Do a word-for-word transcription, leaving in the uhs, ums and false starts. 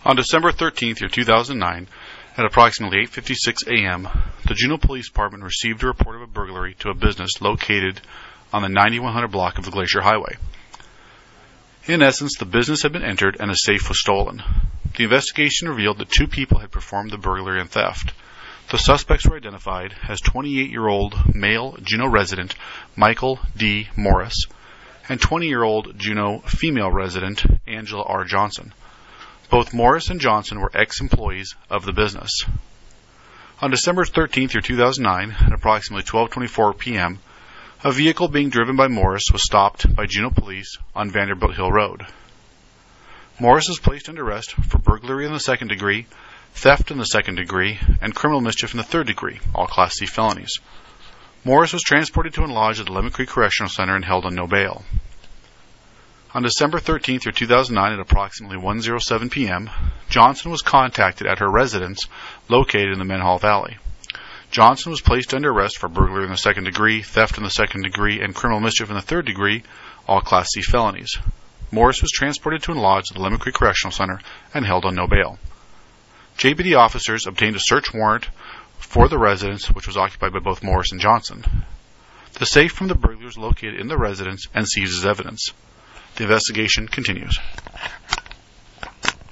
On December thirteenth, two thousand nine, at approximately eight fifty-six a.m., the Juneau Police Department received a report of a burglary to a business located on the ninety-one hundred block of the Glacier Highway. In essence, the business had been entered and a safe was stolen. The investigation revealed that two people had performed the burglary and theft. The suspects were identified as twenty-eight-year-old male Juneau resident Michael D. Morris and twenty-year-old Juneau female resident Angela R. Johnson. Both Morris and Johnson were ex-employees of the business. On December thirteenth, two thousand nine, at approximately twelve twenty-four p.m., a vehicle being driven by Morris was stopped by Juneau Police on Vanderbilt Hill Road. Morris was placed under arrest for burglary in the second degree, theft in the second degree, and criminal mischief in the third degree, all Class C felonies. Morris was transported to and lodged at the Lemon Creek Correctional Center and held on no bail. On December thirteenth, two thousand nine, at approximately one oh seven p.m., Johnson was contacted at her residence located in the Menhall Valley. Johnson was placed under arrest for burglary in the second degree, theft in the second degree, and criminal mischief in the third degree, all Class C felonies. Morris was transported to and lodged at the Lemon Creek Correctional Center and held on no bail. J B D officers obtained a search warrant for the residence, which was occupied by both Morris and Johnson. The safe from the burglary was located in the residence and seized as evidence. The investigation continues.